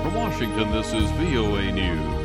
From Washington, this is VOA News.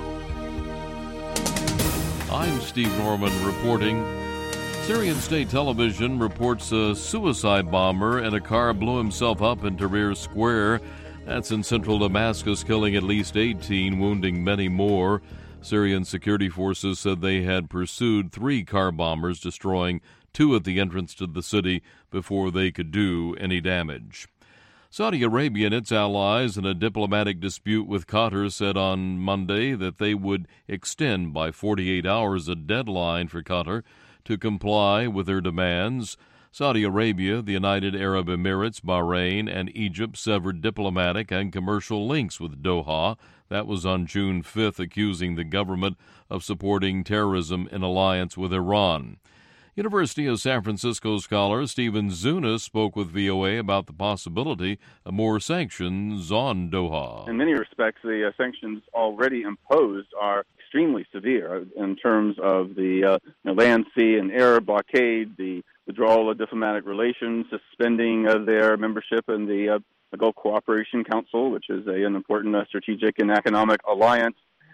I'm Steve Norman reporting. Syrian state television reports a suicide bomber in a car blew himself up in Tahrir Square. That's in central Damascus, killing at least 18, wounding many more. Syrian security forces said they had pursued 3 car bombers, destroying 2 at the entrance to the city before they could do any damage. Saudi Arabia and its allies in a diplomatic dispute with Qatar said on Monday that they would extend by 48 hours a deadline for Qatar to comply with their demands. Saudi Arabia, the United Arab Emirates, Bahrain, and Egypt severed diplomatic and commercial links with Doha. That was on June 5th, accusing the government of supporting terrorism in alliance with Iran. University of San Francisco scholar Stephen Zunas spoke with VOA about the possibility of more sanctions on Doha. In many respects, the sanctions already imposed are extremely severe in terms of the land, sea, and air blockade, the withdrawal of diplomatic relations, suspending of their membership in the Gulf Cooperation Council, which is an important strategic and economic alliance.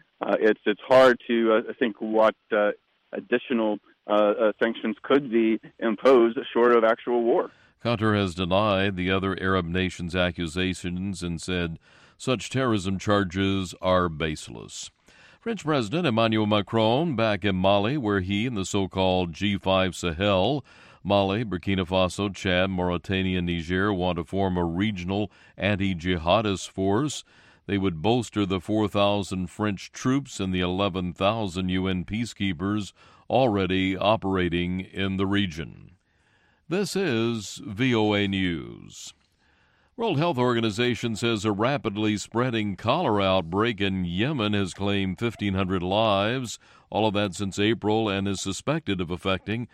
It's hard to think what additional sanctions could be imposed short of actual war. Qatar has denied the other Arab nations' accusations and said such terrorism charges are baseless. French President Emmanuel Macron back in Mali, where he and the so-called G5 Sahel, Mali, Burkina Faso, Chad, Mauritania, and Niger, want to form a regional anti-jihadist force. They would bolster the 4,000 French troops and the 11,000 UN peacekeepers already operating in the region. This is VOA News. World Health Organization says a rapidly spreading cholera outbreak in Yemen has claimed 1,500 lives, all of that since April, and is suspected of affecting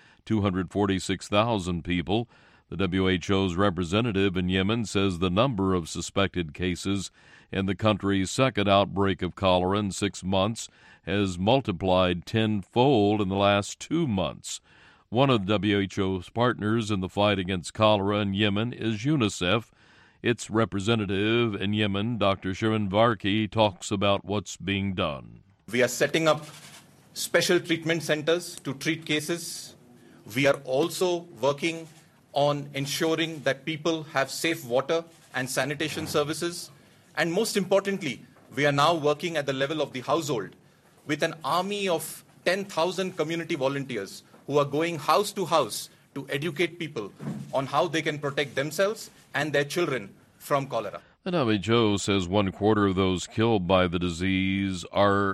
246,000 people. The WHO's representative in Yemen says the number of suspected cases in the country's second outbreak of cholera in 6 months has multiplied tenfold in the last 2 months. One of the WHO's partners in the fight against cholera in Yemen is UNICEF. Its representative in Yemen, Dr. Shirin Varki, talks about what's being done. We are setting up special treatment centers to treat cases. We are also working on ensuring that people have safe water and sanitation services. And most importantly, we are now working at the level of the household with an army of 10,000 community volunteers who are going house to house to educate people on how they can protect themselves and their children from cholera. The WHO says 1/4 of those killed by the disease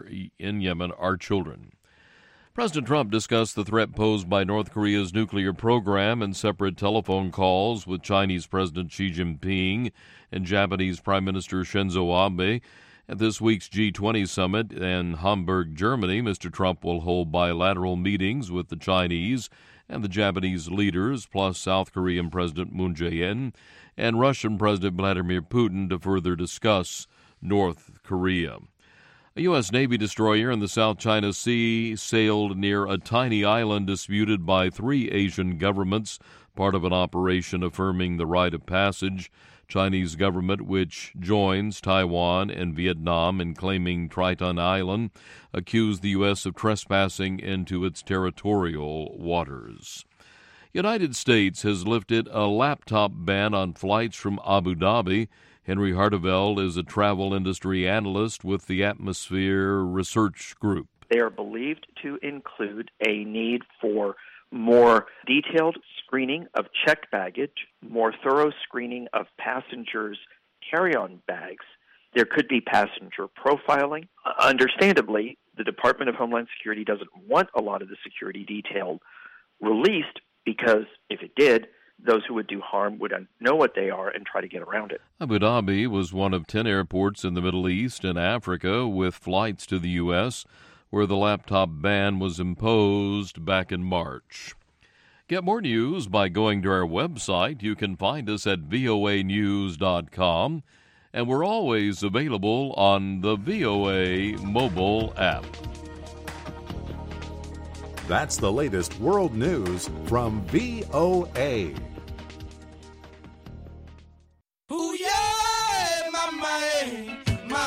in Yemen are children. President Trump discussed the threat posed by North Korea's nuclear program in separate telephone calls with Chinese President Xi Jinping and Japanese Prime Minister Shinzo Abe. At this week's G20 summit in Hamburg, Germany, Mr. Trump will hold bilateral meetings with the Chinese and the Japanese leaders, plus South Korean President Moon Jae-in and Russian President Vladimir Putin to further discuss North Korea. A U.S. Navy destroyer in the South China Sea sailed near a tiny island disputed by 3 Asian governments, part of an operation affirming the right of passage. Chinese government, which joins Taiwan and Vietnam in claiming Triton Island, accused the U.S. of trespassing into its territorial waters. United States has lifted a laptop ban on flights from Abu Dhabi. Henry Harteveld is a travel industry analyst with the Atmosphere Research Group. They are believed to include a need for more detailed screening of checked baggage, more thorough screening of passengers' carry-on bags. There could be passenger profiling. Understandably, the Department of Homeland Security doesn't want a lot of the security detail released because if it did, those who would do harm would know what they are and try to get around it. Abu Dhabi was one of 10 airports in the Middle East and Africa with flights to the U.S., where the laptop ban was imposed back in March. Get more news by going to our website. You can find us at voanews.com, and we're always available on the VOA mobile app. That's the latest world news from VOA. Ooh, yeah, my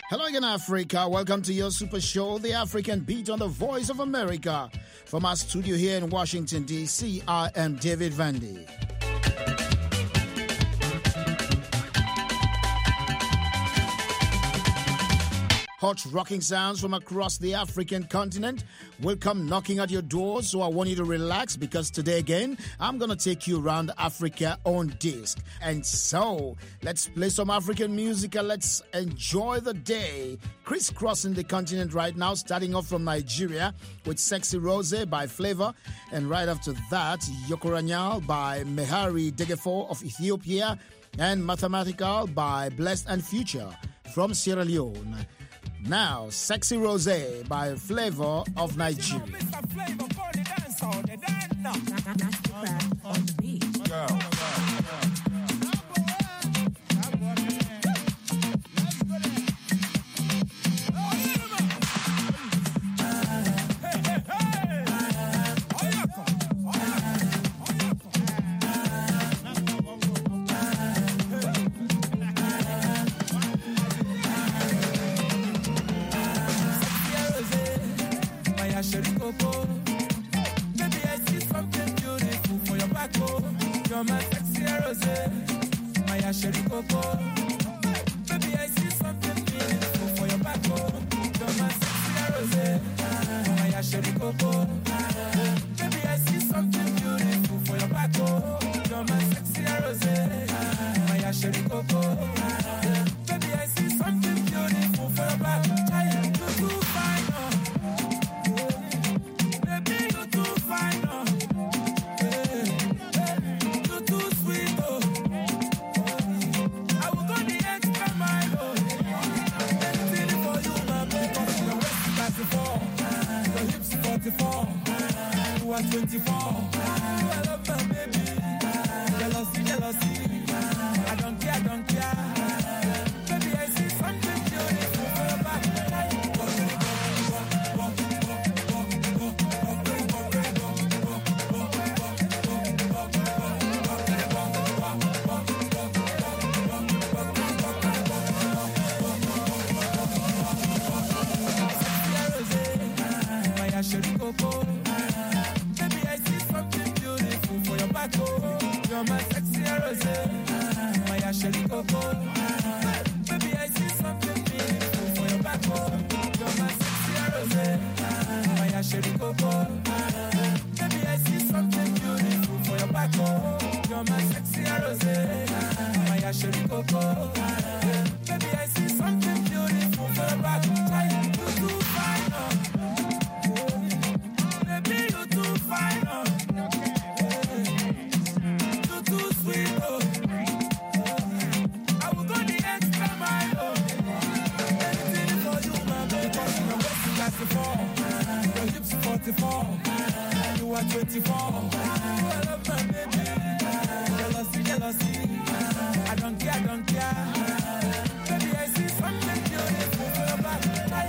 Hello again, Africa. Welcome to your super show, The African Beat on the Voice of America. From our studio here in Washington, D.C., I am David Vandy. Hot rocking sounds from across the African continent will come knocking at your doors, so I want you to relax because today again, I'm going to take you around Africa on disc. And so, let's play some African music and let's enjoy the day. Crisscrossing the continent right now, starting off from Nigeria with Sexy Rose by Flavor. And right after that, Yokoranyal by Mehari Degefo of Ethiopia. And Mathematical by Blessed and Future from Sierra Leone. Now, Sexy Rose by Flavor of Nigeria. You're my sexy rose, my Asheri Coco. Baby, I see something beautiful for your back. You're my sexy rose, my Asheri Coco. Baby, I see something beautiful for your back. You're my sexy rose, my Asheri Coco. Baby, I see something beautiful for your back. You too fine, baby, you too fine, you are 24. I love my baby. Jealousy, jealousy. I don't care, Baby, I see something beautiful for your back. My Asheri Coco. You're my sexy rose, my Asheri Coco. Baby, I see something beautiful for your back. You're my sexy rose, my Asheri Coco. Baby, I see something beautiful for your back. You're my sexy rose, my Asheri Coco. Baby, I see something beautiful for your back. You too fine, baby, you too fine. Your hips 44, you are 24. I love my baby. Jealousy, jealousy. I don't care, Baby, I see something beautiful for your back.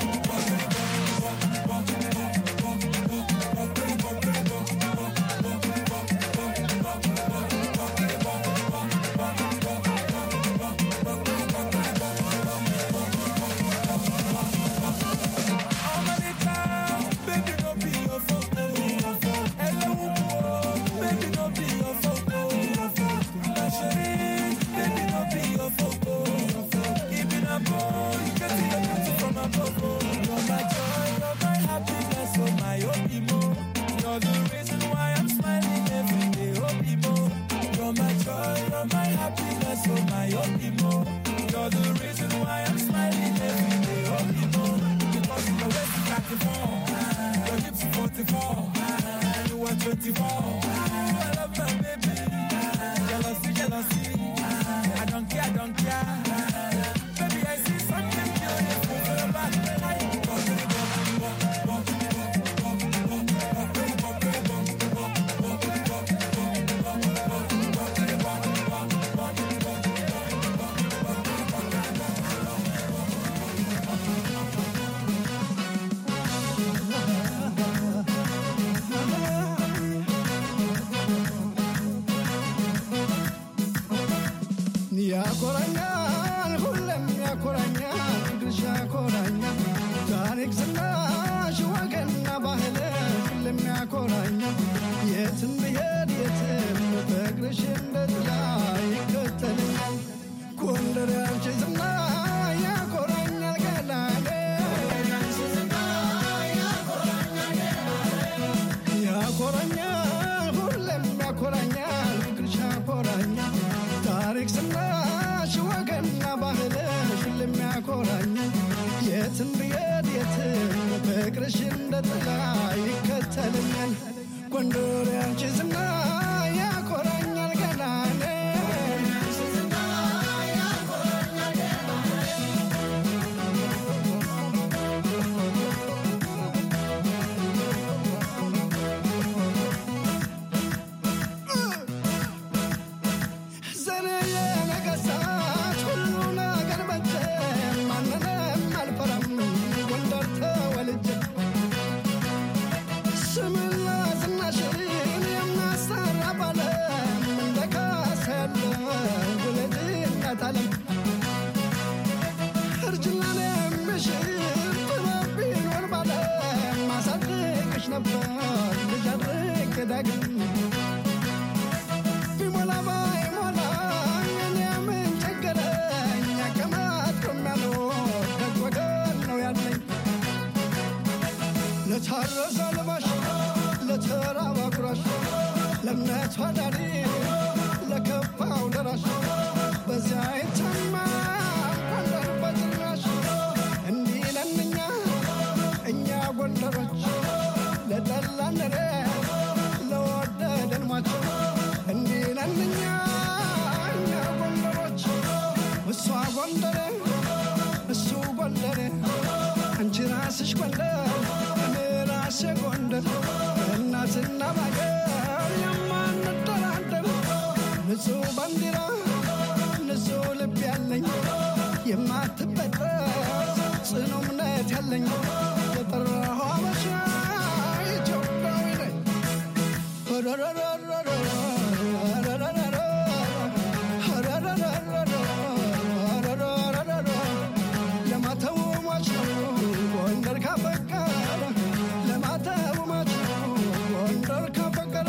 You're the reason why I'm smiling every day. Oh, people, because your waist is 34, your hips 44, you are 24. I love my baby. Jealousy, jealousy. I don't care, Baby, I see something beautiful for your back. የሚያኮራኝ የትም ብሄድ የትም ፍቅርሽ እንደ ጥላ ይከተለኛል ጎንደር ያንቺ ዝና ያኮራኛል ገና ለምነት ወዳሪ ለከፋው ደራሽ በዚያ ይተማ ጎንደር በጭራሽ እንዲህ ነን እኛ ጎንደሮች ለጠላነረ ለወደደን ሟች እንዲህ ነን እኛ ጎንደሮች እሷ ጎንደሬ እሱ ጎንደሬ አንቺ ራስሽ ጎንደር እኔ ራሴ ጎንደር እናትና ባገር ንጹህ ባንዲራ ንጹህ ልብ ያለኝ የማትበጠስ ጽኑ እምነት ያለኝ የጠራሁ አበሻ ኢትዮጵያዊ ነኝ ለማተው ሟች ነው ጎንደር ካፈቀረ ለማተው ሟች ነው ጎንደር ካፈቀረ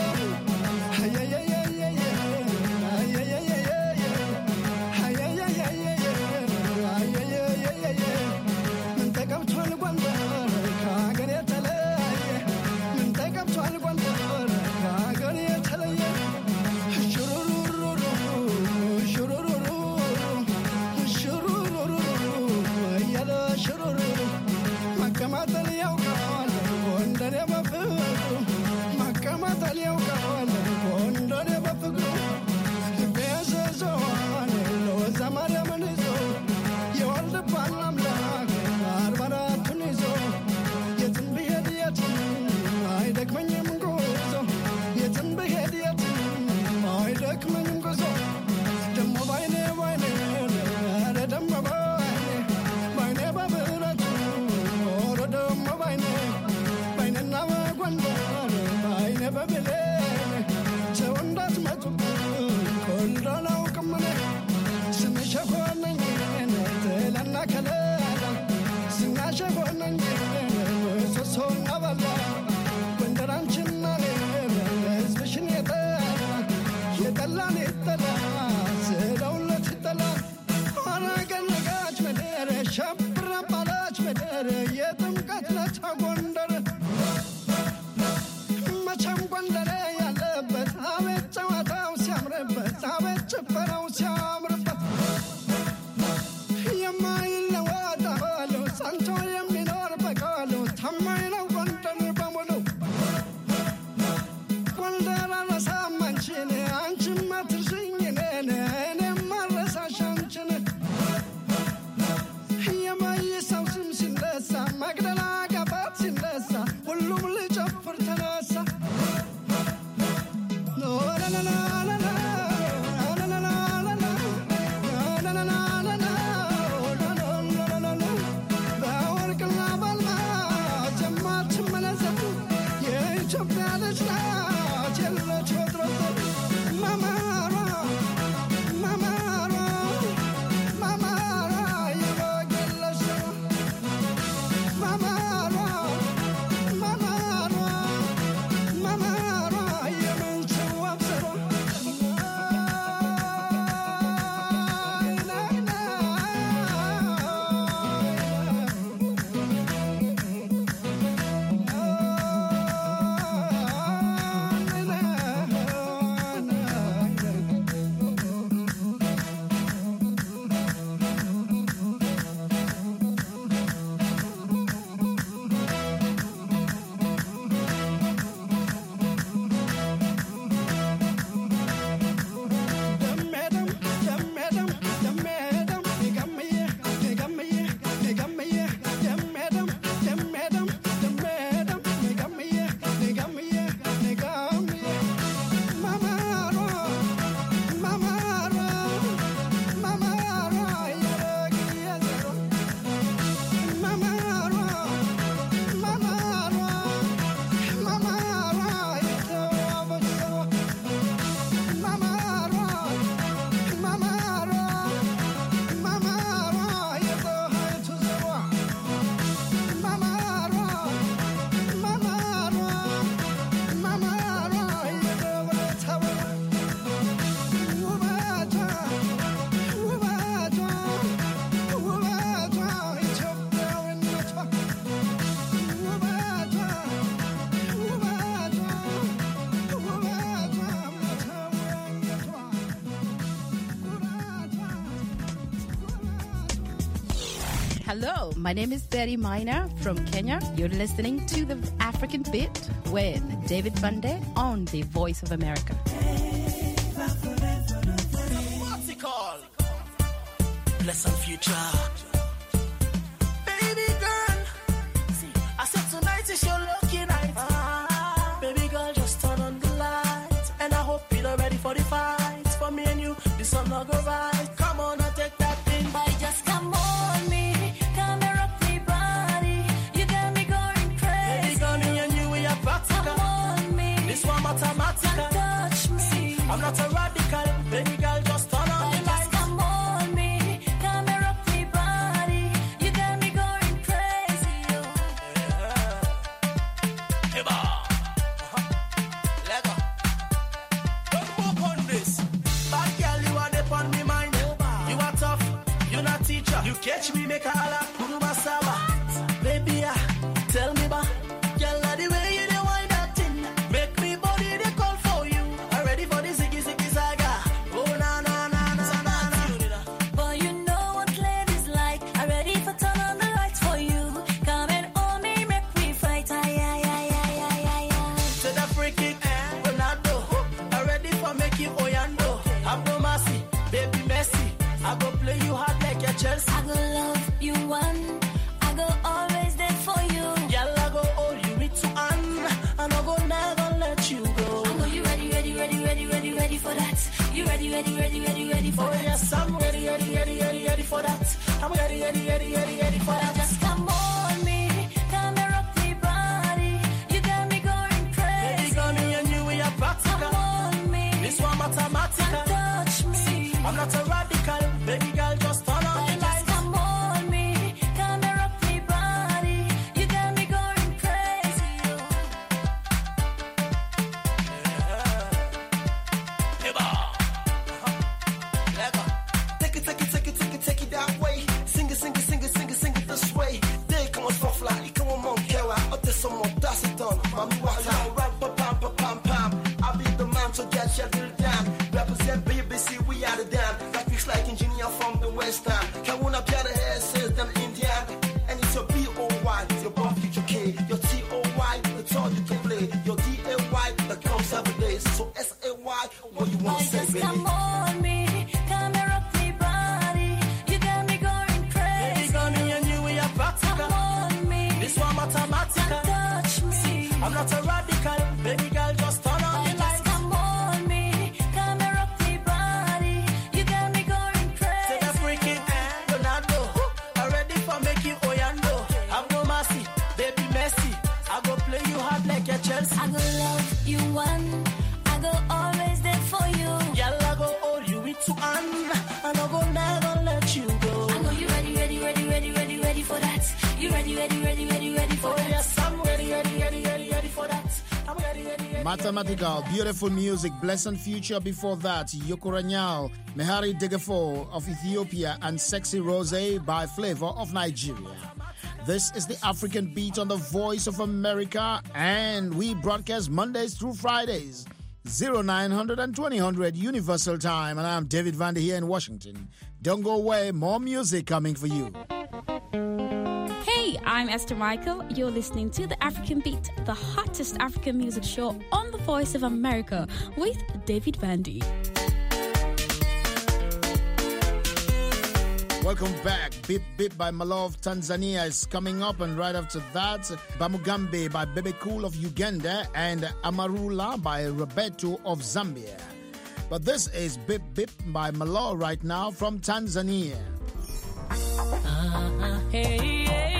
Hello, my name is Betty Miner from Kenya. You're listening to The African Beat with David Bunde on The Voice of America. What's it called? Blessed future. Baby girl, see, I said tonight is your lucky night. Baby girl, just turn on the lights, and I hope you're ready for the fight. For me and you, the sun will go right. Come on, I take that thing. Boy, just come on me, come and rock me body. You got me going crazy. Baby girl, me and you, we are practical. Come on me, this one mathematical. touch me. See, I'm not a radical. Baby girl, just turn on Boy, the lights. just come on me, come and rock me body. You got me going crazy. Hey, ba. Lego. Don't move on this. Bad girl, you are the on me mind. You are tough, you not teacher. You catch me, make a holla, kuruma saba. Baby, tell me ba. Girl, the way you dey wind that thing, make me body they call for you. I'm ready for the ziggy ziggy zaga. Oh na na na na na na. Boy, you know what ladies like. I'm ready for turn on the lights for you. Come and hold me, make me fight. Ay, ay, ay, ay, ay, ay, ay. To the free kick, Ronaldo. I'm ready for make you Oyando. I'm no mercy, baby Messi. I go play you hard like a Chelsea. I go love you one. I go always there for you. Girl, I go hold you with two hands, and I go never let you go. I know you ready, ready, ready, ready, ready, ready for that. You ready, ready, ready, ready, ready for Oh that. yes, I'm ready, ready, ready, ready, ready for that. I'm ready, ready, ready, ready, ready for that. Just come on me, come and rock me body. You got me going crazy. Baby, girl, me and you, we are practical. Come on me, This one mathematical. touch me. I'm not a radical. Baby girl, just turn on the Just lights. come on me, come and rock me body. You got me going crazy. Hey, ba. Lego. Take it, take it, take it, take it, take it that way. Sing it, sing it, sing it, sing it, sing it this way. They come on soft like, come on, Monkewa. Up to some more, that's it done. Mami, what time? Rap, pam, pam, pam, pam. I'll be the man to get you till down. Represent BBC, we are the damn. Graphics like engineer from the West Ham. Can one up your hair, says them Indian. And it's your B-O-Y, your bomb future K. Your T-O-Y, that's all you can play. Your D-A-Y, that comes every day. So S-A-Y, what you want Boy, to say, just baby? come on me, come and rock me body. You got me going Baby crazy. girl, me and you, we are Come practical. on me, This one mathematical. touch me. I'm not a radical. Baby girl, just turn on Boy, the just lights. come on me, come and rock me body. You got me going crazy. Take a free kick, Ronaldo. I'm ready for make you Oyando. I'm no mercy, baby Messi. I go play you hard like a Chelsea. I go love you one. I go always there for you. Girl, I go hold you with two hands, and I go never let you go. I know you ready, ready, ready, ready, ready, ready for that. You ready, ready, ready, ready, ready for Oh that. yes, I'm ready, ready, ready, ready, ready for that. I'm ready, ready, ready. Mathematical, beautiful music, blessed future. Before that, Yokoranyal, Mehari Degefo of Ethiopia, and Sexy Rose by Flavor of Nigeria. This is the African Beat on the Voice of America, and we broadcast Mondays through Fridays, 0900 and 2000 Universal Time, and I'm David Vander here in Washington. Don't go away, more music coming for you. Hey, I'm Esther Michael. You're listening to The African Beat, the hottest African music show on The Voice of America with David Vandy. Welcome back. Bip Bip by Malove Tanzania is coming up, and right after that, Bamugambe by Bebe Cool of Uganda and Amarula by Roberto of Zambia. But this is Bip Bip by Malove right now from Tanzania. Hey, hey.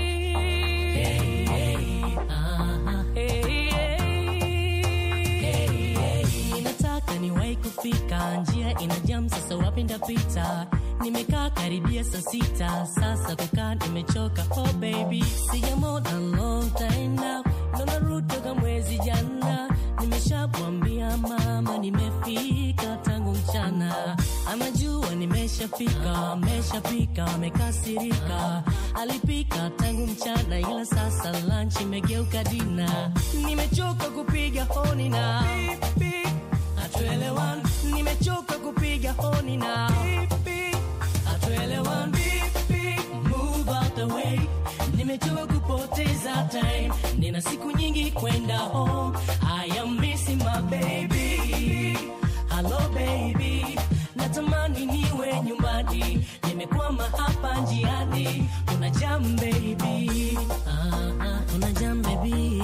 Ninataka niwahi kufika, njia ina jam, sasa wapi ndapita? Nimekaa karibia saa 6, sasa kukaa nimechoka. Oh baby, sijamona long time now, ndo narudi toka mwezi jana. Nimeshamwambia mama nimefika tangu mchana, anajua nimeshafika, ameshapika, amekasirika. Alipika tangu mchana, ila sasa lunch imegeuka dina. Nimechoka kupiga honi na hatuelewani, nimechoka kupiga honi na hatuelewani. Move on. nimechoka kupoteza time, nina siku nyingi kwenda home. I am missing my baby. Hello baby, natamani niwe nyumbani, nimekwama hapa njiani. Una jam baby, una jam baby.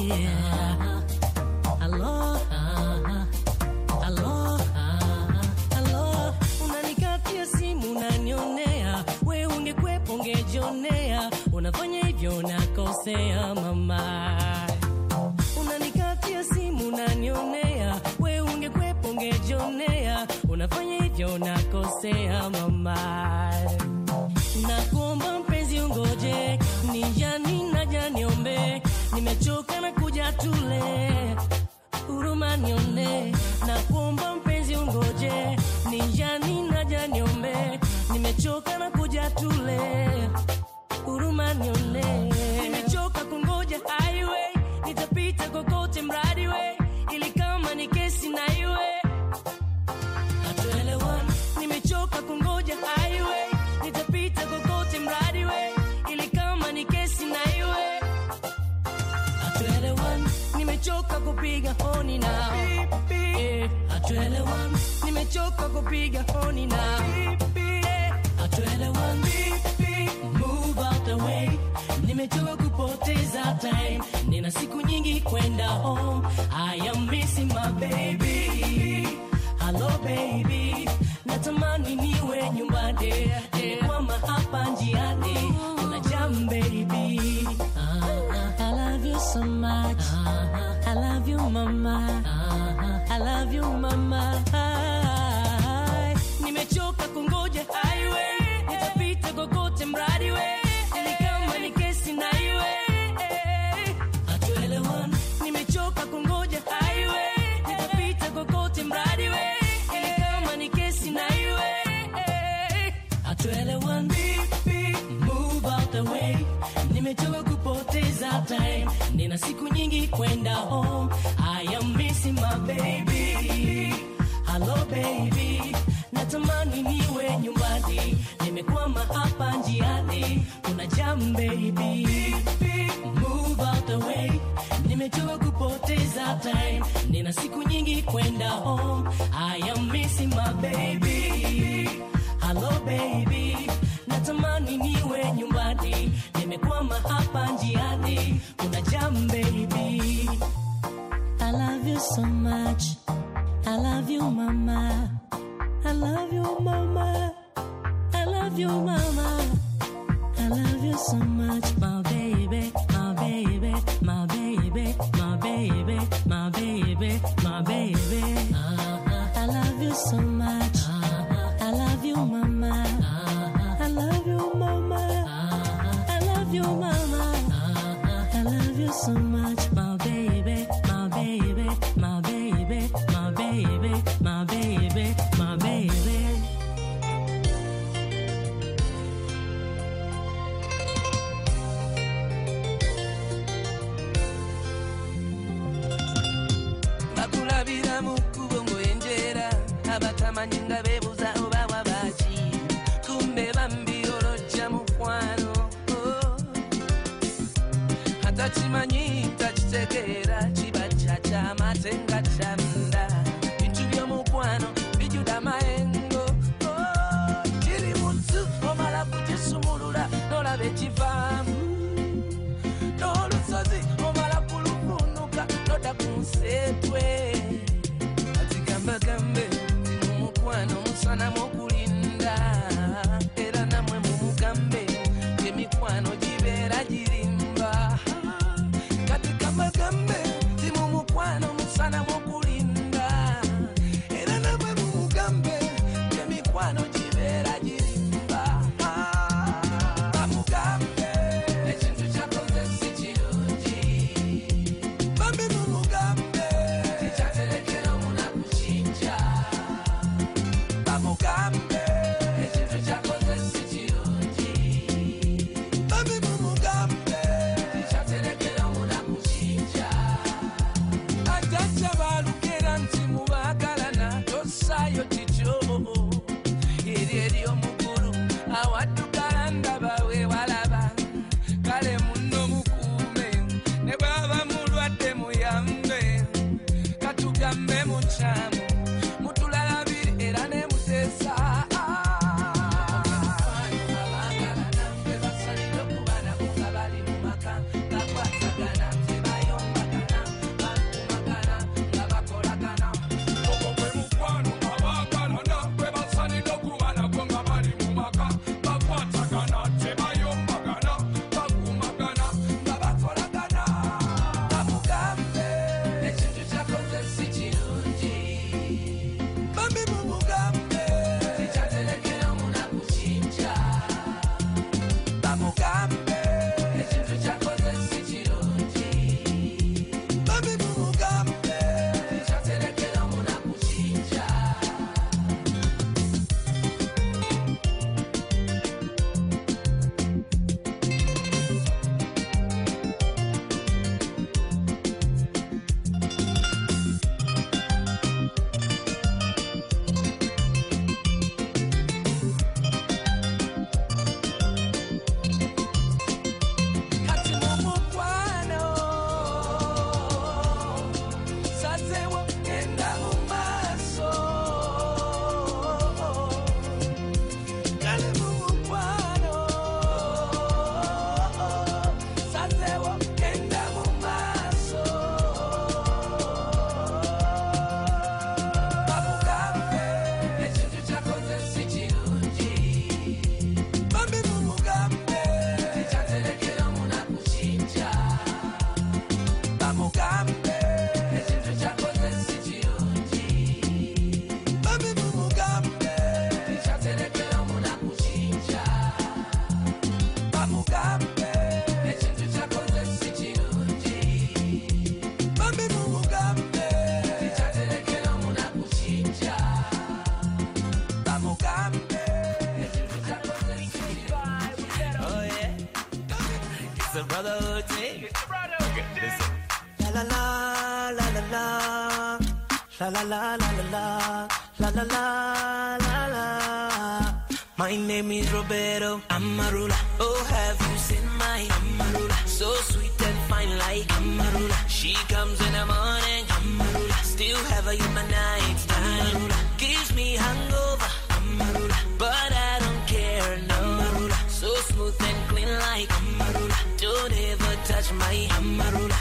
Hello, hello, hello. Unanikatia simu unanionea, we ungekwepo ungejionea. Unafanya hivyo nakosea mama. Unanikatia simu unanionea, we ungekwepo ungejionea. Unafanya hivyo nakosea mama. Nakuomba mpenzi ungoje, nijani naja niombe. Nimechoka na kuja tule, huruma nione. Nakuomba mpenzi ungoje, nijani naja niombe. Nimechoka na kuja tule, huruma nione. Nimechoka kungoja highway, nitapita kokote mradi we, ili kama ni kesi na iwe hatuelewani. Nimechoka kungoja highway, nitapita kokote mradi we, ili kama ni kesi na iwe hatuelewani. Nimechoka kupiga honi na hatuelewani. Nimechoka kupiga honi na hatuelewani. Move out the way, nimechoka kupoteza time, nina siku nyingi kwenda home. I am missing my baby. Hello baby, natamani niwe nyumbani, nimekwama hapa njiani. Una jam baby. I love you so much. I love you mama. I love you mama. Nimechoka kungoja highway, nitapita kokote mradi we, ili kama ni kesi na iwe hatuelewani. Nimechoka kungoja highway, nitapita kokote mradi we, ili kama ni kesi na iwe hatuelewani. Move out the way, nimechoka kupoteza time, nina siku nyingi kwenda home. I am missing my baby. Hello baby, natamani niwe nyumbani, nimekwama hapa njiani. Kuna jam baby. Move out the way, nimechoka kupoteza time, nina siku nyingi kwenda home. I am missing my baby. Hello baby, natamani niwe nyumbani, nimekwama hapa njiani. Kuna jam baby. I love you so much. I love you mama. I love you mama. I love you mama. I love you so much, my baby, my baby, my baby, my baby, my baby, my baby. I love you so much. I love you mama. I love you mama. I love you mama. I love you so much, my baby, my baby, my baby, my baby, my baby, my baby. Bakulabira mu kubongo enjera, abatamanyi nga beebuza oba wabaki, kumbe bambi olojja mukwano. Hata kimanyi takitegeera, kiba kyakyamate nga kyamunda. Bintu by'omukwano bijjuda mayengo, kiri mutu omala kukisumulula n'olaba ekivaamu, n'olusozi omala kuluvunuka n'odda ku nseetwe. Ati gambagambe nti mu mukwano musanamu okulinda, era namwe mumugambe ng'emikwano gibeera girimba. Kati gambagambe nti mu mukwano musanamu okulinda, era namwe mumugambe ng'emikwano gibeera girimba. Bamugambe It's a brotherhood thing. It's a brotherhood thing. La la la la la la. La la la la la la. La la la la la. My name is Roberto Amarula. Oh, have you seen my Amarula? So sweet and fine like Amarula. She comes in the morning, Amarula. Still have her in my night time. Gives me hangover, Amarula. But I don't care, no. Amarula. So smooth and clean like Amarula. Don't ever touch my Amarula.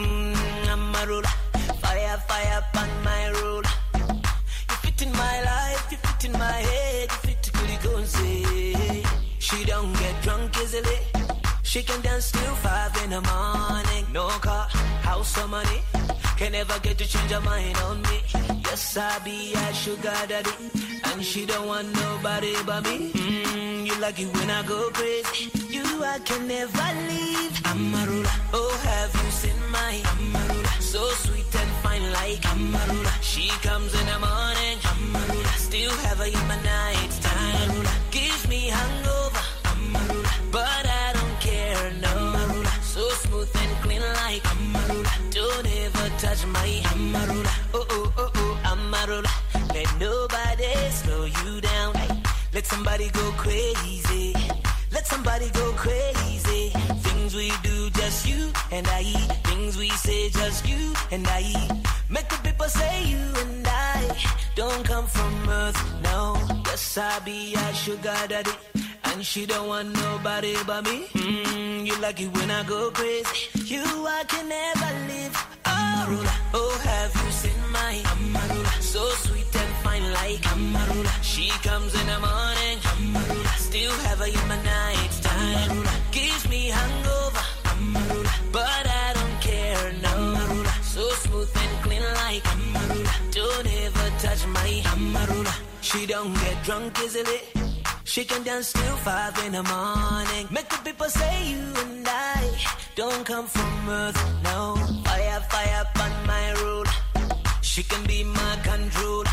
Amarula. Fire, fire upon my ruler. You fit in my life, you fit in my head, you fit to go and say. She don't get drunk easily. She can dance till 5 in the morning. No car, house or money. Can never get to change her mind on me. Yes, I be a sugar daddy. And she don't want nobody but me. You like it when I go crazy. You I can never leave. Amarula, oh have you seen my Amarula? So sweet and fine like Amarula. She comes in the morning, Amarula. Still have her in my night time. Amarula. Gives me hangover, Amarula. But I don't care, no. Amarula. So smooth and clean like Amarula. Don't ever touch my Amarula. Oh, oh, oh, oh, Amarula. Let nobody slow you down. Let somebody go crazy. Let somebody go crazy. Things we do, just you and I. Things we say, just you and I. Make the people say you and I don't come from earth, no. Yes, I be a sugar daddy. And she don't want nobody but me. You like it when I go crazy. You I can never live. Amarula, oh have you seen my Amarula? So sweet and fine like Amarula. She comes in the morning, Amarula. Still have her in my night time. Amarula. Gives me hangover, Amarula. But I don't care, no. Amarula. So smooth and clean like Amarula. Don't ever touch my Amarula. She don't get drunk easily. She can dance till 5 in the morning. Make the people say you and I don't come from earth, no. Fire, fire upon my rule. She can be my controller.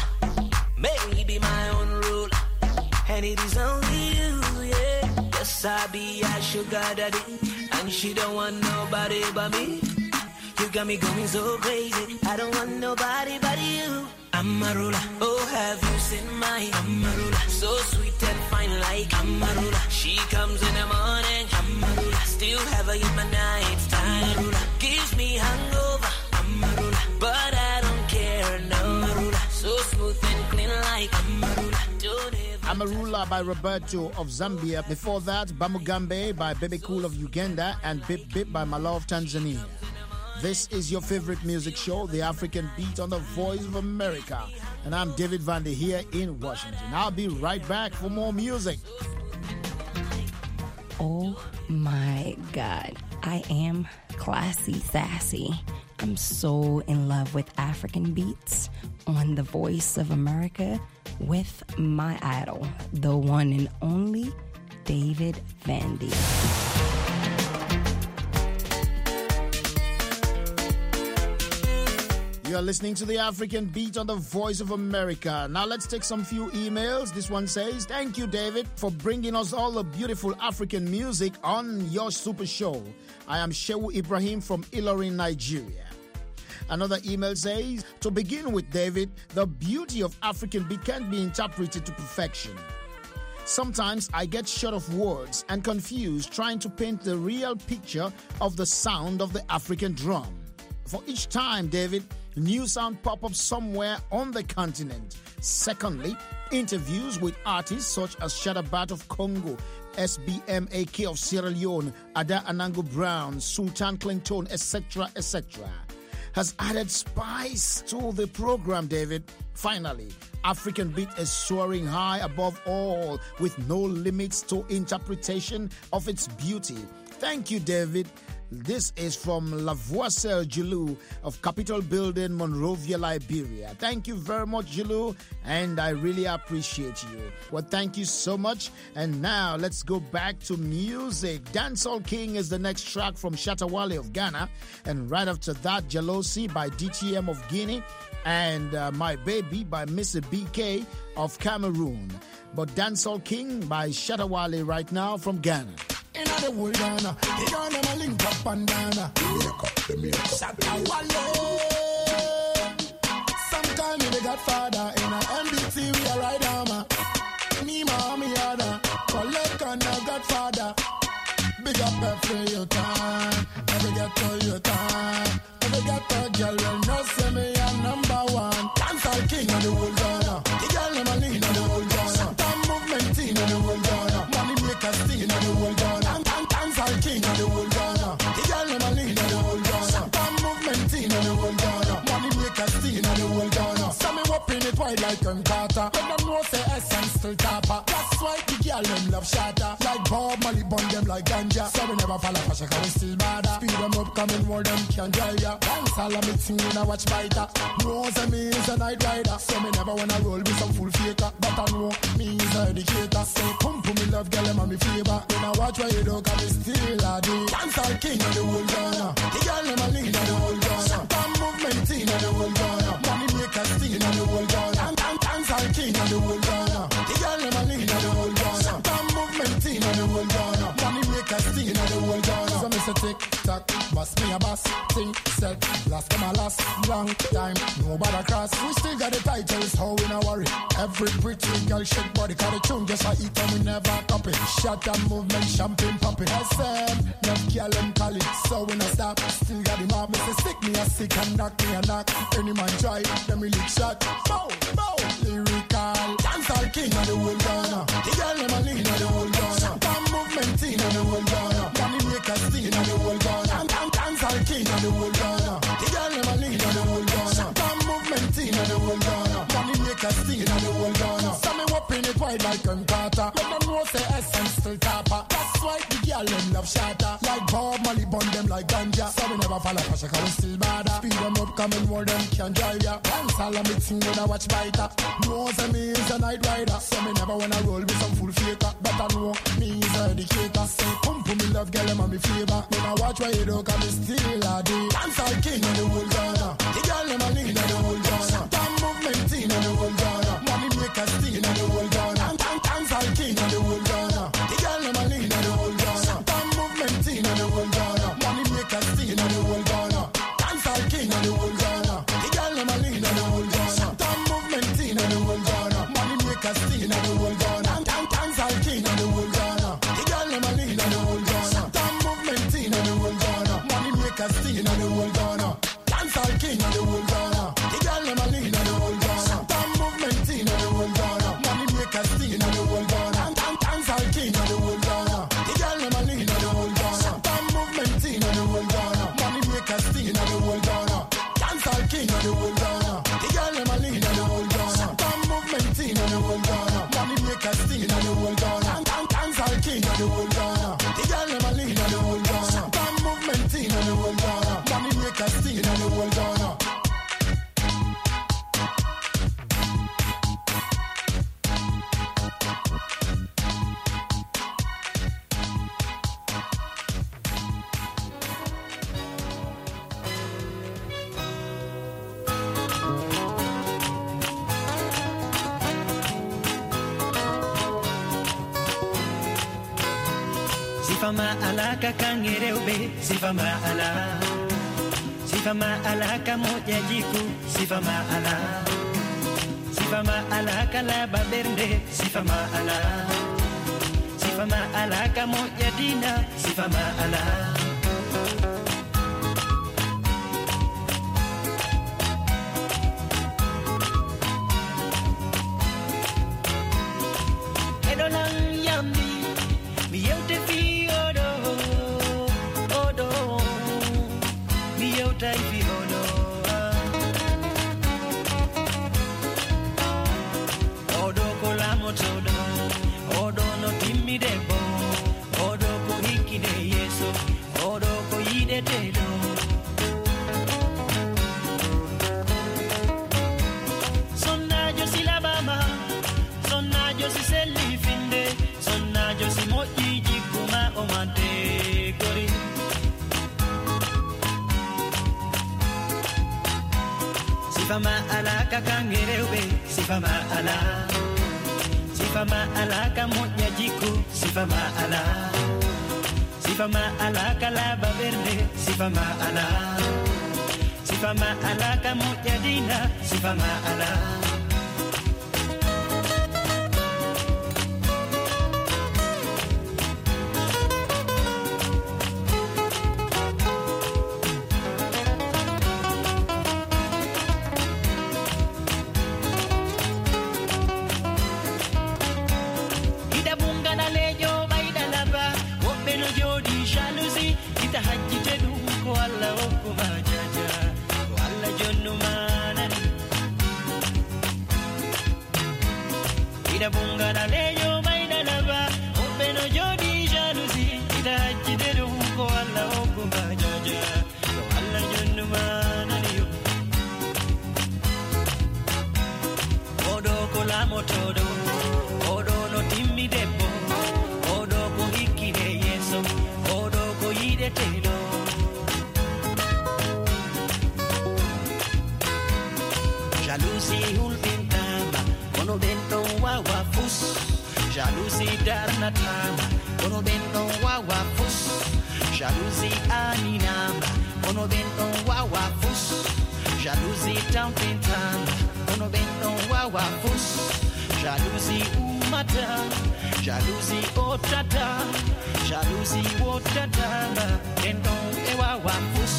Maybe my own rule. And it is only you, yeah. Yes, I be a sugar daddy. And she don't want nobody but me. You got me going so crazy. I don't want nobody but you. Amarula, oh have you seen my Amarula? So sweet and fine like Amarula. She comes in the morning, Amarula. Still have her in my night time. Amarula. Gives me hangover, Amarula. But I don't care, no. Amarula. So smooth and clean like Amarula. Don't ever. Amarula by Roberto of Zambia. Before that, Bamugambe by Baby Cool of Uganda and Bip Bip by Malo of Tanzania. This is your favorite music show, The African Beat on the Voice of America. And I'm David Vande here in Washington. I'll be right back for more music. Oh my God. I am classy, sassy. I'm so in love with African beats on The Voice of America with my idol, the one and only David Vande. You're listening to The African Beat on the Voice of America. Now let's take some few emails. This one says, thank you, David, for bringing us all the beautiful African music on your super show. I am Shehu Ibrahim from Ilorin, Nigeria. Another email says, to begin with, David, the beauty of African beat can be interpreted to perfection. Sometimes I get short of words and confused trying to paint the real picture of the sound of the African drum. For each time, David, new sound pop up somewhere on the continent. Secondly, interviews with artists such as Shadabat of Congo, SBMAK of Sierra Leone, Ada Anango Brown, Sultan Clinton, etc., etc., has added spice to the program, David. Finally, African beat is soaring high above all with no limits to interpretation of its beauty. Thank you, David. This is from Lavoisier Julu of Capitol Building, Monrovia, Liberia. Thank you very much, Julu, and I really appreciate you. Well, thank you so much. And now let's go back to music. Dancehall King is the next track from Shatta Wale of Ghana. And right after that, Jealousy by DTM of Guinea and My Baby by Mr. BK of Cameroon. But Dancehall King by Shatta Wale right now from Ghana. In the whole Ghana. The Ghana ma link up and down. The makeup. Shatta Wale. Sometime me the Godfather in a MBT we a ride armor. Me mommy other. Collect on the Godfather. Big up every your time. Every get to your time. Every get to girl will not say me I'm number one. Dancehall king of the whole Ghana. The girl never lean on the whole Ghana. Time movement in the whole Ghana. Money makers in the whole Ghana. Dancehall king of the whole Ghana. The girl never lean on the whole Ghana. Time movement in the whole Ghana. Money makers in the whole Ghana. So me whopping it wide like Carter. When them know say essence still tapper. That's why the girl them love shatter. Like Bob Marley bun them like ganja. So we never fall off a shaka, we still bad. Speed them up, coming more them can drive ya. Dance all of me thing when I watch fighter. Knows me is a night rider. So me never wanna roll with some full faker. But I know me is a educator. Say pump me love girl them and me favor. When I watch where you do, cause me still a day. Dance all king of the whole Ghana. The girl them a lean of the whole Ghana. Some movement in of the whole Ghana. Money makers steal of the whole Ghana. Dance all king of the whole Ghana. The girl them a lean of the whole Ghana. Some movement in of the whole Ghana. Money makers steal of the whole Ghana. So me say tick tock, bust me a bus, think set, last come a last, long time, nobody cross. We still got the titles, how we not worry. Every pretty girl shake body, cause the tune just for eat and we never copy. Shot and movement, champagne popping. SM, love girl and call it, so we not stop. Still got the mob, me say stick me a stick and knock me a knock. Any man try, them we lick shot. Bow, bow, lyrical, dancehall king of the whole Ghana. The girl them a lean of the whole Ghana. Some movement in of the whole Ghana. Money makers steal of the whole Ghana. Dancehall king of the whole Ghana. The girl them a lean of the whole Ghana. Some movement in of the whole Ghana. Money makers steal of the whole Ghana. So me whopping it wide like Carter. Let them know say essence still tapper. That's why the girl them love shatter. Like Bob Marley bun them like ganja. So we never fall off a shaka, we still bad. Speed them up, coming more them can drive ya. Dance all of me thing when I watch fighter. Knows me is a night rider. So me never wanna roll with some full faker. But I know me is a educator. Say pump me love girl them and me favor. When I watch where you do, cause me still a day. Dancehall king of the whole Ghana. The girl them a lean of the whole Ghana. Time movement in of the whole Ghana. Money makers steal of the whole Ghana. Dancehall king of the whole Ghana. The girl them a lean of the whole Ghana. Time movement in of the whole Ghana. Money makers steal of the whole Ghana. Dancehall king of the whole Ghana. The girl them a lean of the whole Ghana. Time movement in of the whole Ghana. Money makers steal of the whole Ghana. Dancehall king of the whole Ghana. The girl them a lean of the whole Ghana. Time movement in of the whole Ghana. Money makers steal of the whole Ghana. Dancehall king of the whole Ghana. The girl them a lean of the whole Ghana. Time movement in of the whole Ghana. Money makers steal of the whole Ghana. Dancehall king of the whole Ghana. The girl them a lean of the whole Ghana. Time movement in of the whole Ghana. Money makers steal of the whole Ghana. Dancehall king of the whole Ghana. The girl them a lean of the whole Ghana. Time movement in of the whole Ghana. Money makers steal of the whole Ghana. Dancehall king of the whole Ghana. The girl them a lean of the whole Ghana. Time movement in of the whole Ghana. Money makers steal of the whole Ghana. Sifama alaka kangereube, sifama ala. Sifama alaka moja jiku, sifama ala. Sifama alaka la baberde, sifama ala. Sifama alaka moja dina, sifama ala. Edolang yami, miyote fi Taifi odo, odo kolamo todo, odo no timmi debo, odo ko hiki de yeso, odo ko yide telo. Sonna yo si la bama, sonna yo si selifinde, sonna yo si moji jikuma omante gori. Sifama ala kakangereube, sifama ala. Sifama ala kamoja jiku, sifama ala. Sifama ala kalaba verde, sifama ala. Sifama ala kamujadina, sifama ala. Jalousie ultintama, kono bento wawa fus. Jalousie darnatama, kono bento wawa fus. Jalousie aninama, kono bento wawa fus. Jalousie tampintama, kono bento wawa fus. Jalousie umata, jalousie otata, jalousie otata, bento wawa fus.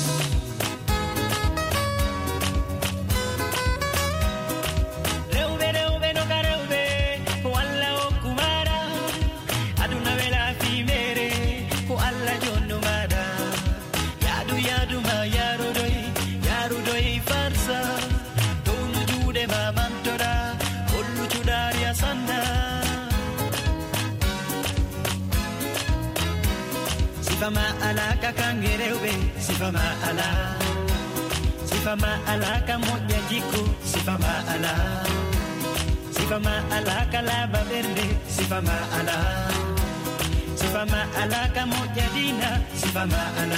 Sifama ala kakangerewe, sifama ala. Sifama ala kamoja jiku, sifama ala. Sifama ala kalaba verde, sifama ala. Sifama ala kamoja dina, sifama ala.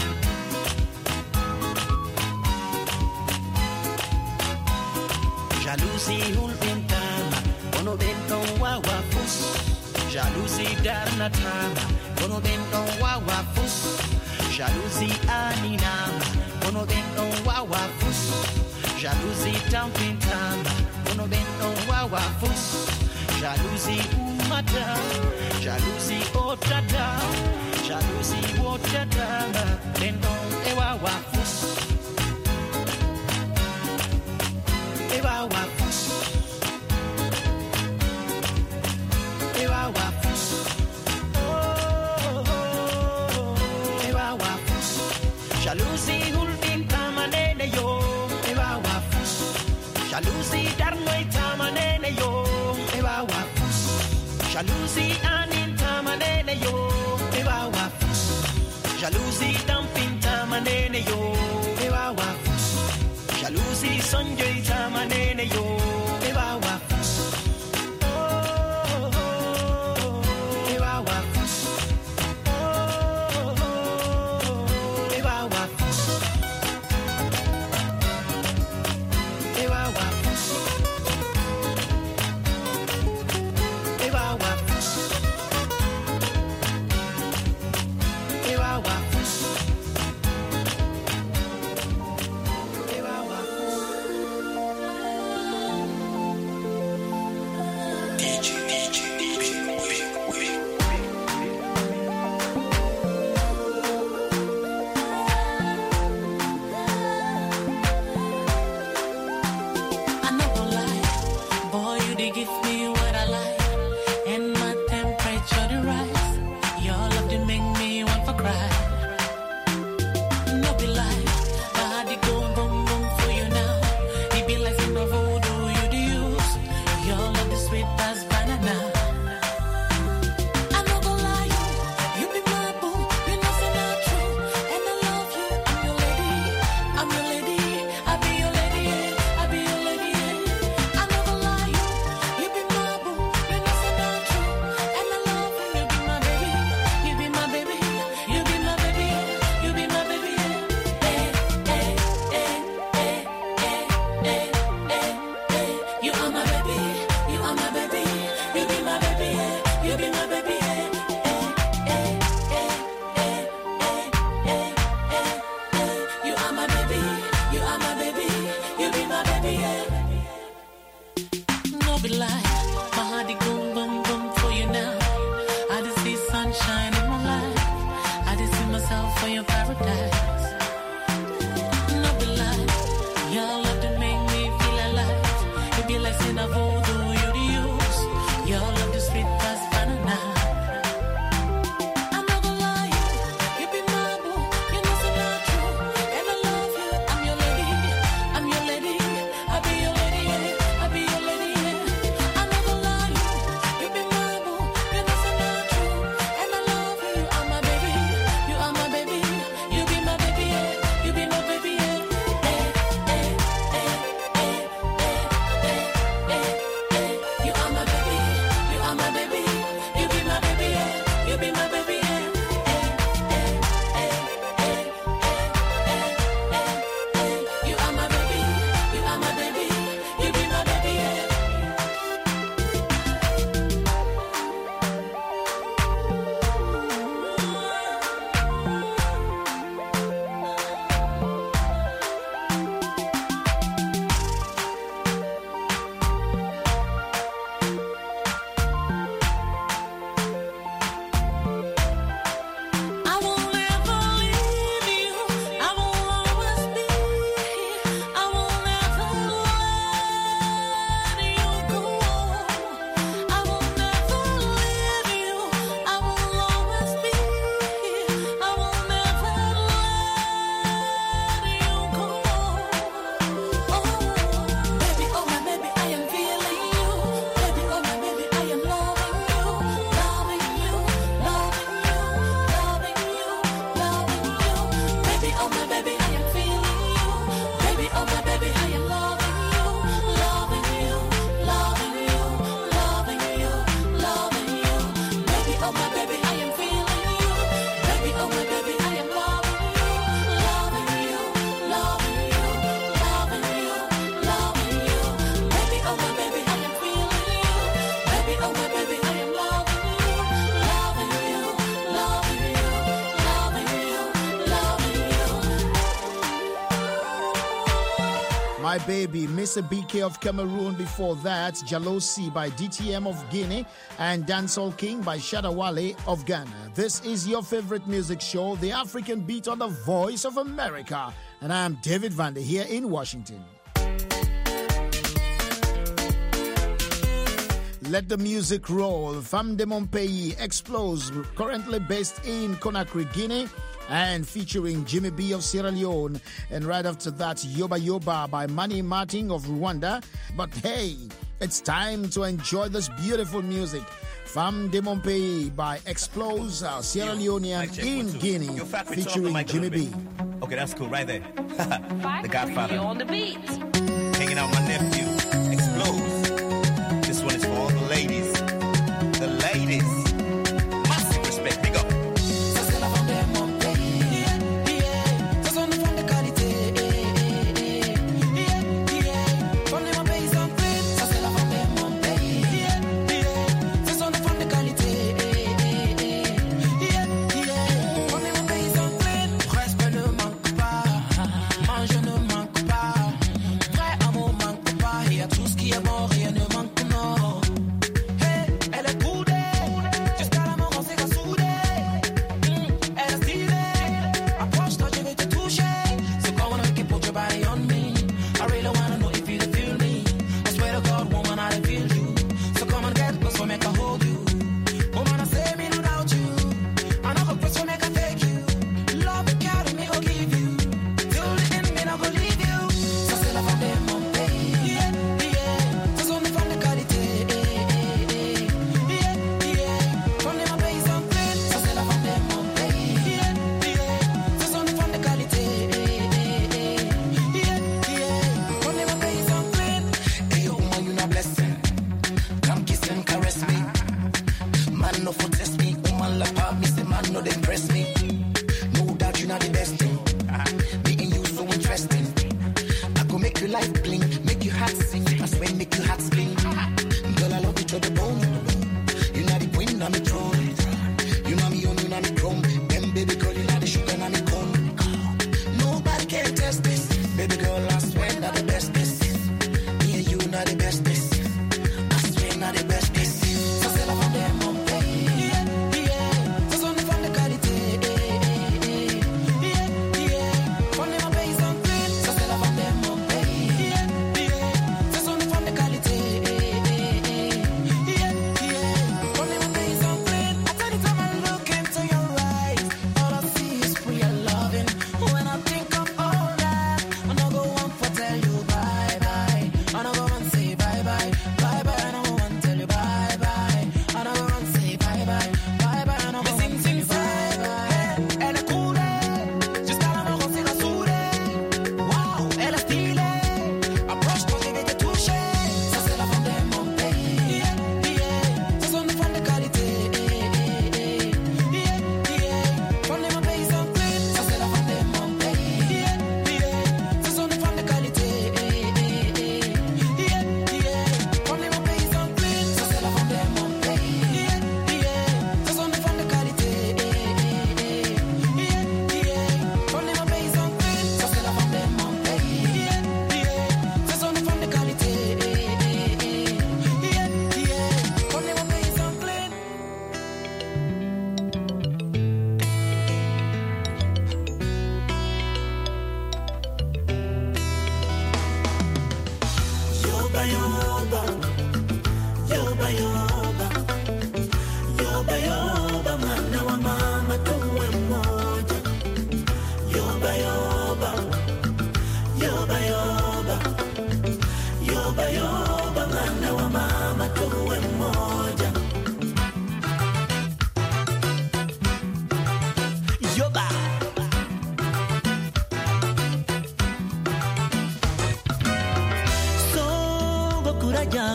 Jalousie hulpintama, kono bento wawa fus. Jalousie darnatama, kono bento wawa fus. Jalousie aninama, kono bento wawa fus. Jalousie tampintama, kono bento wawa fus. Jalousie umata, jalousie otata, jalousie otata, bento wawa fus. Wawa fus. Wawa fus. Wawa fus. Jalousie hulpintama nene yo. Wawa fus. Jalousie darnoitama nene yo. Wawa fus. Jalousie anintama nene yo. Wawa fus. Jalousie dampintama nene yo. Wawa fus. Jalousie sonjoitama nene yo. Wawa fus. Wawa fus. Wawa fus. Wawa fus. Wawa fus. Wawa fus. paradise. No be lie, your love to make me feel alive. It be like sin of voodoo, you the use. Your love to sweet as banana. I'm not gonna lie, you be my boo, you know so not true. And I love you, I'm your lady, I'm your lady. I'll be your lady, yeah. I'll be your lady, yeah. I'm not gonna lie, you be my boo, you know so not true. And I love you, you are my baby, you are my baby. You be my baby, yeah. You be my baby, yeah. You are my baby, you are my baby. You be my baby, yeah. You be my baby, yeah. You are my baby, you are my baby. You be my baby, yeah. I will never leave you. I will always be here. I will never let you go. I will never leave you. I will always be here. I will never let you go. Baby, oh my baby, I am feeling you. Baby, oh my baby, I am loving you, loving you, loving you, loving you, loving you. Baby, oh my baby, I am feeling you. Baby, oh my baby, I am loving you, loving you, loving you, loving you, loving you. Baby, oh my baby, I am feeling you. Baby, oh my baby, I am loving you, loving you, loving you, loving you, loving you. Baby, oh my baby, I am feeling you. Baby, oh my baby, I am loving you, loving you, loving you, loving you, loving you. My Baby, Mr. BK of Cameroon. Before that, Jalosi by DTM of Guinea and Dancehall King by Shadawale of Ghana. This is your favorite music show, The African Beat on the Voice of America. And I'm David Vander here in Washington. Let the music roll. Femme de mon pays explodes, currently based in Conakry, Guinea, and featuring Jimmy B of Sierra Leone. And right after that, Yoba Yoba by Manny Martin of Rwanda. But hey, it's time to enjoy this beautiful music. Femme de mon pays by Explodes, Sierra Leonean in Guinea, featuring Jimmy B. Okay, that's cool right there. The Godfather. On the beat. Hanging out with my nephew, Explodes. This one is for all the ladies. The ladies. Massive respect. Big up. Tout ce qui est bon, rien ne manque, non. Hey, elle est cool.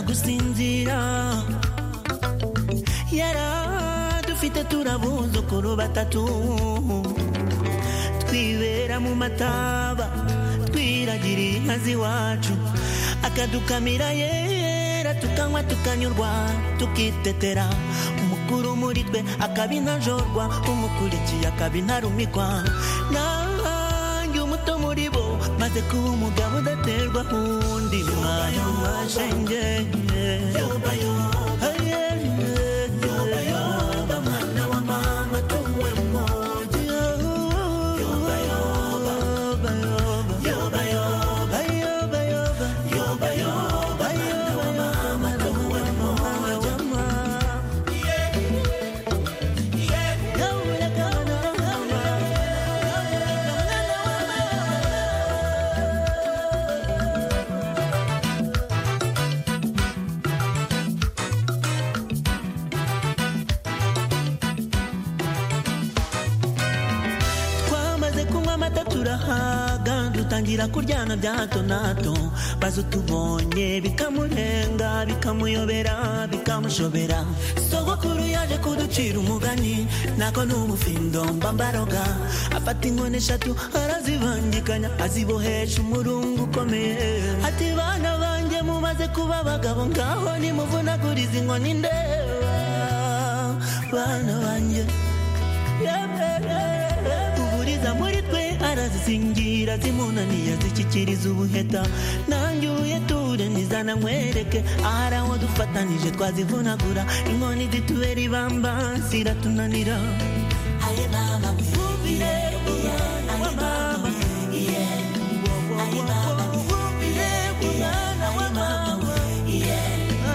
gusinzira yara dufite turabuzukuru batatu twibera mu mataba twiragira inka z'iwacu akadukamira yera tukanywa tukanyurwa tukitetera umukuru muri twe akaba intajorwa umukurikiye akaba intarumikwa nanjye umuto muri bo maze kuba umugabo udaterwa undi mwana washenge yoba yoba yoba yoba mwana wa mama tuwe mmoja yoba yoba yoba yoba yoba yoba yoba yoba mwana wa mama tuwe mmoja turahaga dutangira kuryana bya hato na hato bazo tubonye bikamurenga bikamuyobera bikamushobera sogokuru yaje kuducira umugani nako n'umufindo mbambaroga afata inkoni eshatu arazibangikanya azibohesha umurungu ukomeye ati bana banjye mumaze kuba abagabo ngaho nimuvunaguriza inkoni ndeba bana banjye uburiza muri twe arazisingira zimunaniye zikikiriza ubuheta nanjye uyeture nizana nkwereke ahari aho dufatanije twazivunagura inkoni zitubera ibamba ziratunanira aye mama mubire aye mama yeah aye mama mubire mwana wa mama yeah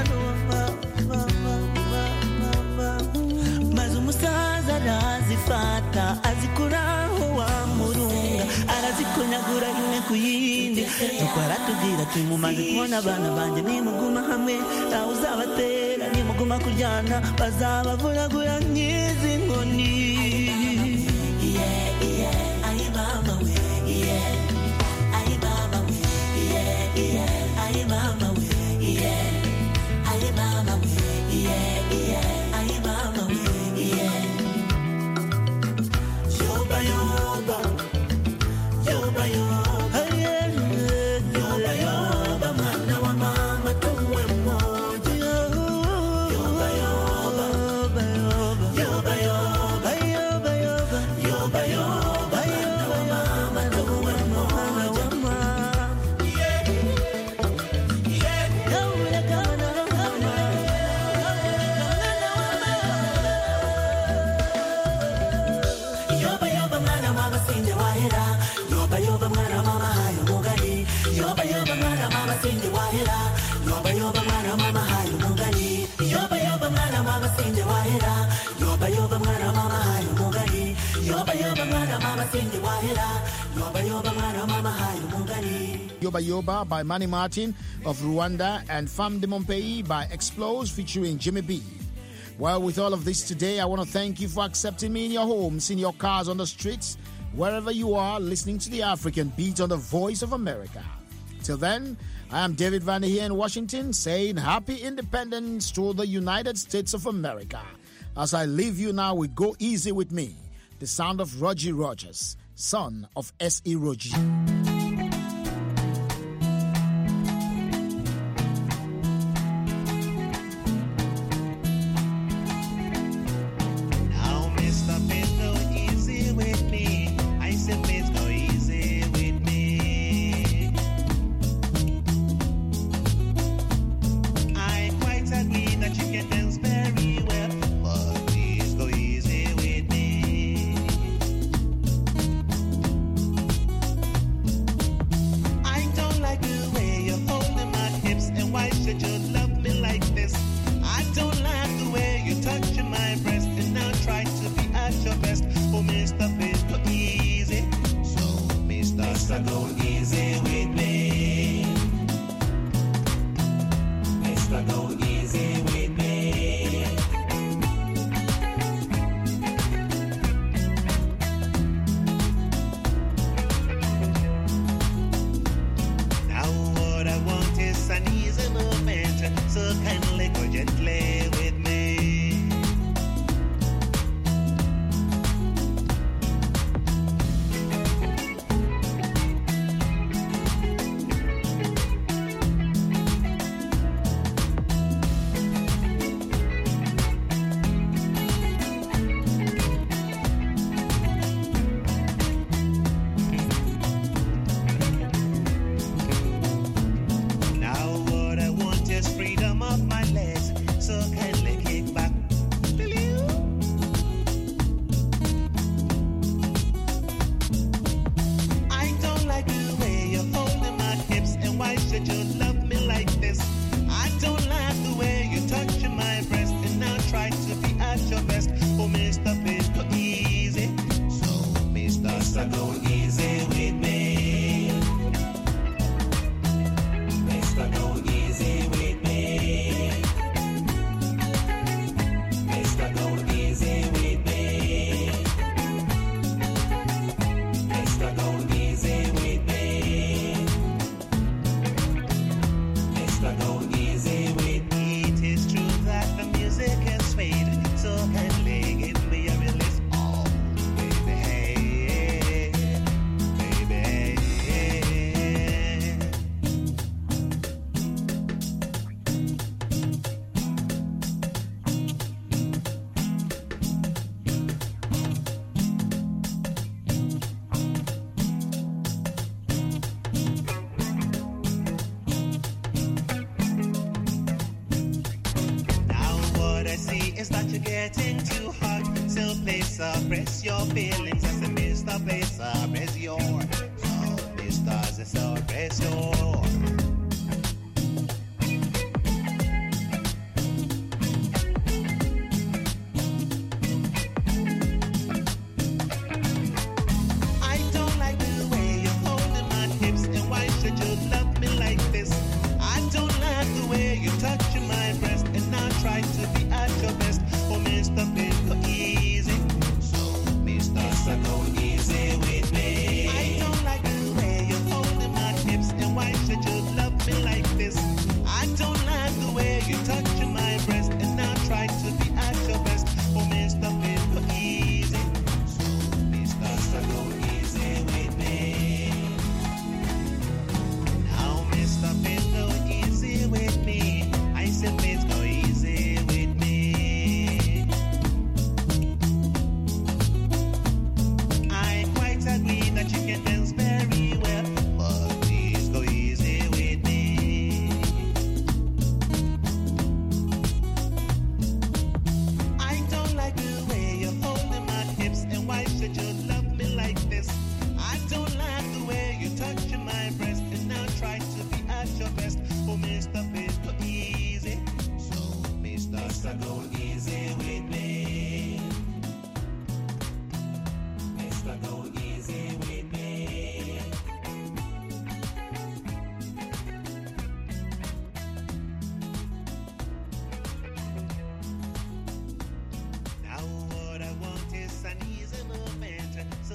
maze umusaza arazifata azikuraho wa murunga arazikonyagura imwe ku yindi nuko aratubwira ati mumaze kubona abana banjye nimuguma hamwe nawe uzabatera nimuguma kuryana bazabavunagura nk'izi nkoni yeah yeah aye mama we yeah aye mama we yeah yeah aye mama we yeah aye mama we yeah yeah aye mama we yeah yoba yoba yoba yoba yoba yoba mwana wa mama tuwe mmoja yoba yoba yoba yoba yoba yoba yoba yoba mwana wa mama tuwe mmoja yeah yeah yoba kana yoba yoba mwana mama sinde wahera yoba yoba mwana mama hayo mugani yoba yoba mwana mama sinde wahera yoba yoba mwana mama hayo mugani yoba yoba mwana mama sinde wahera yoba yoba mwana mama hayo mugani yoba yoba mwana mama sinde wahera yoba yoba mwana mama hayo mugani. Yoba Yoba by Manny Martin of Rwanda and Femme de Mon Pays by Explose featuring Jimmy B. Well, with all of this today, I want to thank you for accepting me in your homes, in your cars, on the streets, wherever you are, listening to the African Beat on the Voice of America. Till then, I am David Vander here in Washington saying happy independence to the United States of America. As I leave you now with Go Easy With Me, the sound of Roger Rogers, son of S.E. Rogi. So Mister, go easy with me. Mister, go easy with me. Mister, go easy with me. Mister, go easy with me. Mister, go easy with me. It is true that the music has swayed so kindly. Give me a release. Oh, baby, baby. Now what I see is that you're getting too hot. So please suppress your feelings as a Mr. Please suppress your. So Mr. Suppress your.